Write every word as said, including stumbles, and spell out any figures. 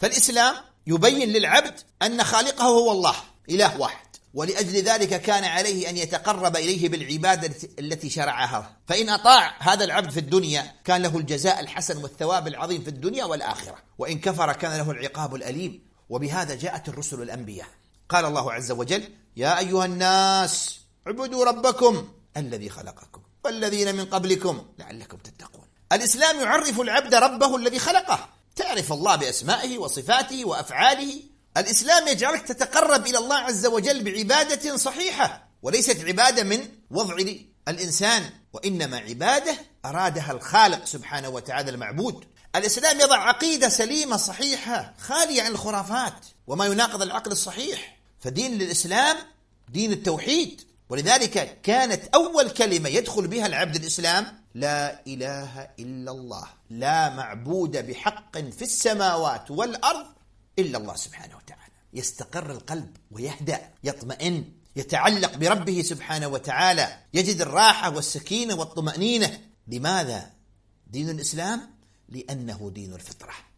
فالإسلام يبين للعبد أن خالقه هو الله، إله واحد، ولأجل ذلك كان عليه أن يتقرب إليه بالعبادة التي شرعها، فإن أطاع هذا العبد في الدنيا كان له الجزاء الحسن والثواب العظيم في الدنيا والآخرة، وإن كفر كان له العقاب الأليم. وبهذا جاءت الرسل الأنبياء. قال الله عز وجل: يا أيها الناس اعبدوا ربكم الذي خلقكم والذين من قبلكم لعلكم تتقون. الإسلام يعرف العبد ربه الذي خلقه، تعرف الله بأسمائه وصفاته وأفعاله. الإسلام يجعلك تتقرب إلى الله عز وجل بعبادة صحيحة، وليست عبادة من وضع الإنسان، وإنما عبادة أرادها الخالق سبحانه وتعالى المعبود. الإسلام يضع عقيدة سليمة صحيحة خالية عن الخرافات وما يناقض العقل الصحيح، فدين للإسلام دين التوحيد. ولذلك كانت أول كلمة يدخل بها العبد الإسلام: لا إله إلا الله، لا معبود بحق في السماوات والأرض إلا الله سبحانه وتعالى. يستقر القلب ويهدأ، يطمئن، يتعلق بربه سبحانه وتعالى، يجد الراحة والسكينة والطمأنينة. لماذا دين الإسلام؟ لأنه دين الفطرة.